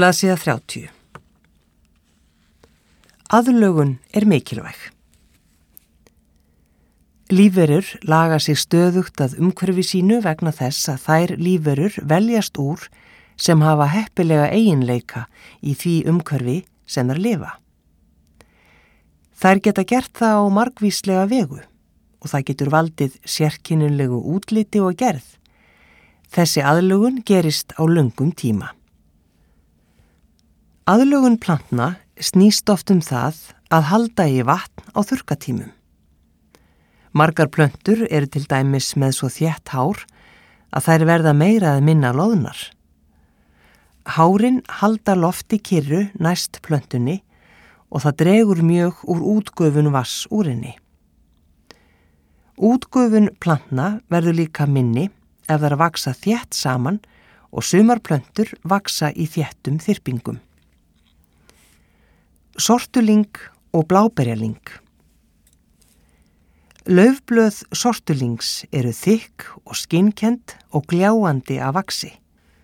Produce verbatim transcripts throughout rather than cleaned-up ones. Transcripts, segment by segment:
Blaðsíða þrjátíu. Aðlögun er mikilvæg. Lífverur laga sig stöðugt að umhverfi sínu vegna þess að þær lífverur veljast úr sem hafa heppilega eiginleika í því umhverfi sem þær lifa. Þær geta gert það á margvíslega vegu og það getur valdið sérkennilegu útliti og gerð. Þessi aðlögun gerist á löngum tíma. Aðlögun plantna snýst oft um það að halda í vatn á þurrkatímum. Margar plöntur eru til dæmis með svo þétt hár að þær verða meira að minna loðnar. Hárin halda lofti kyrru næst plöntunni og það dregur mjög úr útgufun vatns úr henni. Útgufun plantna verður líka minni ef þær vaksa þétt saman og sumar plöntur vaksa í þéttum þyrpingum. Sortulyng og bláberjalyng. Laufblöð sortulyngs eru þykk og skinnkennd og gljáandi af vaxi.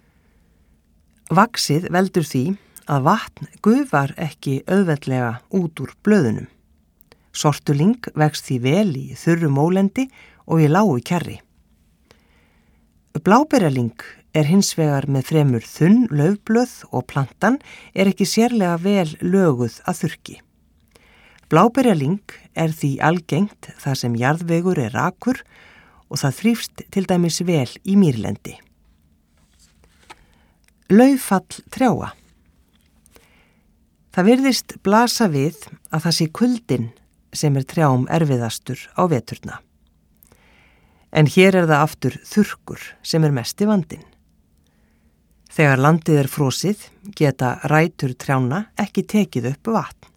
Vaxið veldur því að vatn gufar ekki auðveldlega út úr blöðunum. Sortulyng vex því vel í þurru mólendi og í lágu kjarri. Bláberjalyng er hins vegar með fremur þunn laufblöð og plantan er ekki sérlega vel löguð að þurrki. Bláberjalyng er því algengt þar sem jarðvegur er rakur og það þrífst til dæmis vel í mýrlendi. Lauffall trjáa. Það virðist blasa við að það sé kuldinn sem er trjám erfiðastur á veturna. En hér er það aftur þurrkur sem er mesti vandinn. Þegar landið er frosið geta rætur trjána ekki tekið upp vatn.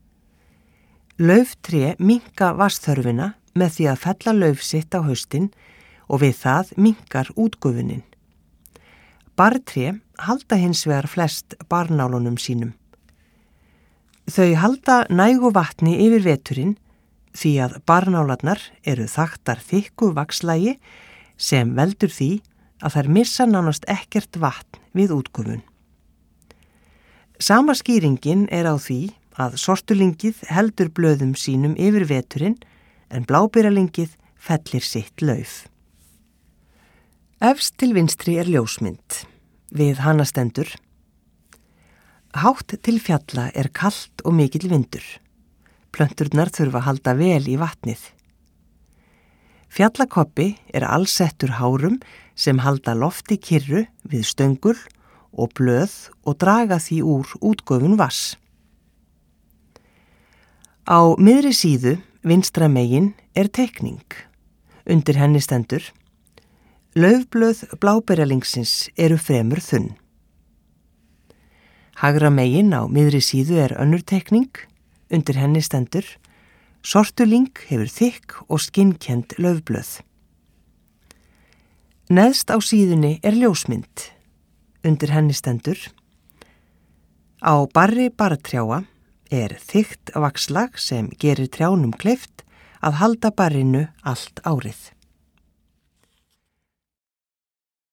Lauftré minnka vatnsþörfina með því að fella lauf sitt á haustin og við það minnkar útgufunin. Barrtré halda hins vegar flest barnálunum sínum. Þau halda nægu vatni yfir veturinn því að barnálarnar eru þaktar þykku vaxlagi sem veldur því að þær missa nánast ekkert vatn við útgufun. Sama skýringin er á því að sortulyngið heldur blöðum sínum yfir veturinn en bláberjalyngið fellir sitt lauf. Efst til vinstri er ljósmynd. Við hana stendur: Hátt til fjalla er kalt og mikill vindur. Plönturnar þurfa að halda vel í vatnið. Fjallakoppi er allsettur hárum sem halda lofti kyrru við stöngul og blöð og draga því úr útgufun vatns. Á miðri síðu, vinstra megin, er teikning. Undir henni stendur: Laufblöð bláberjalyngsins eru fremur þunn. Hægra megin á miðri síðu er önnur teikning. Undir henni stendur: Sortulyng hefur þykk og skinnkennd laufblöð. Neðst á síðunni er ljósmynd. Undir henni stendur: Á barri barrtrjáa er þykkt vaxlag sem gerir trjánum kleift að halda barrinu allt árið.